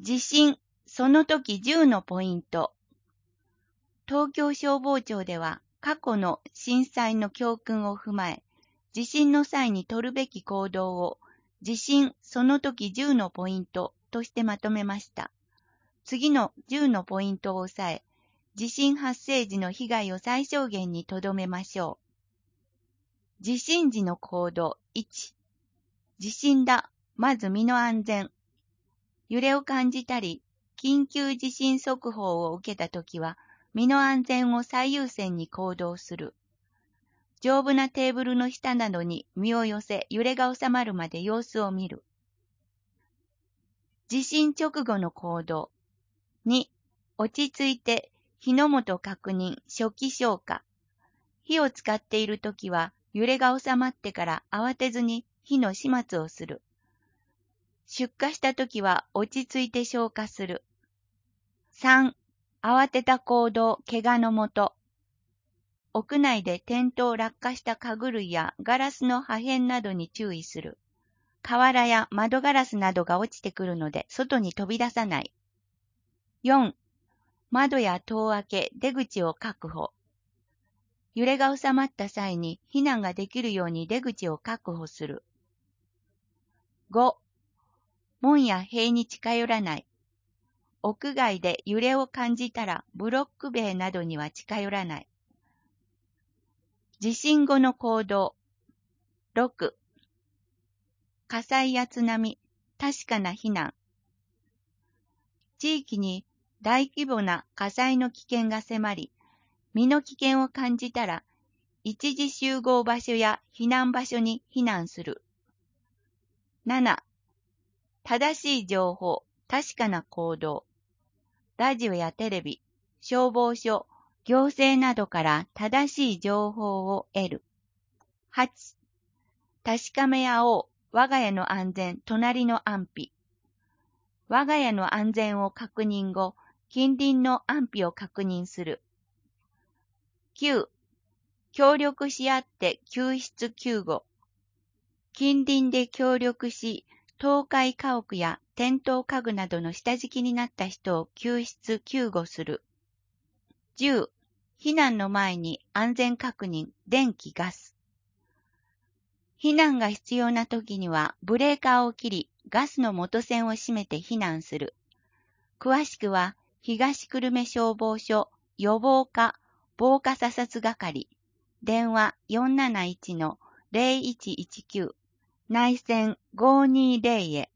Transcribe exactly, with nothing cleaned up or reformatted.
地震、その時じゅうのポイント。東京消防庁では過去の震災の教訓を踏まえ、地震の際に取るべき行動を地震、その時じゅうのポイントとしてまとめました。次のじゅうのポイントを押さえ、地震発生時の被害を最小限にとどめましょう。地震時の行動いち、地震だ、まず身の安全。揺れを感じたり、緊急地震速報を受けたときは、身の安全を最優先に行動する。丈夫なテーブルの下などに身を寄せ、揺れが収まるまで様子を見る。地震直後の行動。に、落ち着いて火の元確認、初期消火。火を使っているときは、揺れが収まってから慌てずに火の始末をする。出火したときは落ち着いて消火する。さん、慌てた行動、怪我のもと。屋内で転倒落下した家具類やガラスの破片などに注意する。瓦や窓ガラスなどが落ちてくるので外に飛び出さない。よん、窓や戸を開け出口を確保。揺れが収まった際に避難ができるように出口を確保する。ご、門や塀に近寄らない。屋外で揺れを感じたらブロック塀などには近寄らない。地震後の行動。ろく、火災や津波、確かな避難。地域に大規模な火災の危険が迫り、身の危険を感じたら、一時集合場所や避難場所に避難する。なな、正しい情報、確かな行動。ラジオやテレビ、消防署、行政などから正しい情報を得る。はち、確かめ合おう、我が家の安全、隣の安否。我が家の安全を確認後、近隣の安否を確認する。きゅう、協力し合って救出救護。近隣で協力し、倒壊家屋や転倒家具などの下敷きになった人を救出救護する。じゅう、避難の前に安全確認、電気、ガス。避難が必要な時にはブレーカーを切り、ガスの元栓を閉めて避難する。詳しくは、東久留米消防署予防課防火査察係、電話 よんなないちのゼロいちいちきゅう、内線ごーにーゼロへ。